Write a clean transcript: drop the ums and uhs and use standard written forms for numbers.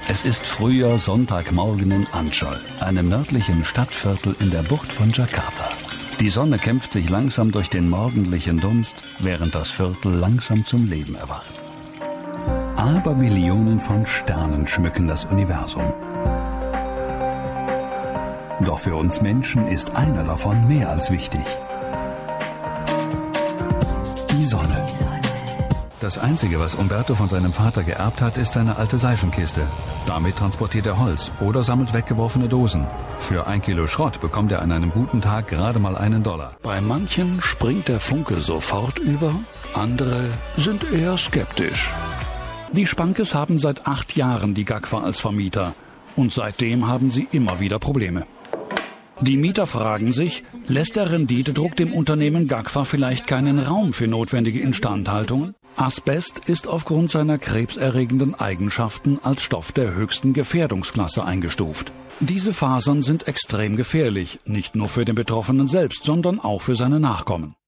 Es ist früher Sonntagmorgen in Ancol, einem nördlichen Stadtviertel in der Bucht von Jakarta. Die Sonne kämpft sich langsam durch den morgendlichen Dunst, während das Viertel langsam zum Leben erwacht. Abermillionen von Sternen schmücken das Universum. Doch für uns Menschen ist einer davon mehr als wichtig. Die Sonne. Das Einzige, was Umberto von seinem Vater geerbt hat, ist seine alte Seifenkiste. Damit transportiert er Holz oder sammelt weggeworfene Dosen. Für 1 Kilo Schrott bekommt er an einem guten Tag gerade mal $1. Bei manchen springt der Funke sofort über, andere sind eher skeptisch. Die Spankes haben seit 8 Jahren die GAGFAH als Vermieter und seitdem haben sie immer wieder Probleme. Die Mieter fragen sich, lässt der Renditedruck dem Unternehmen GAGFAH vielleicht keinen Raum für notwendige Instandhaltungen? Asbest ist aufgrund seiner krebserregenden Eigenschaften als Stoff der höchsten Gefährdungsklasse eingestuft. Diese Fasern sind extrem gefährlich, nicht nur für den Betroffenen selbst, sondern auch für seine Nachkommen.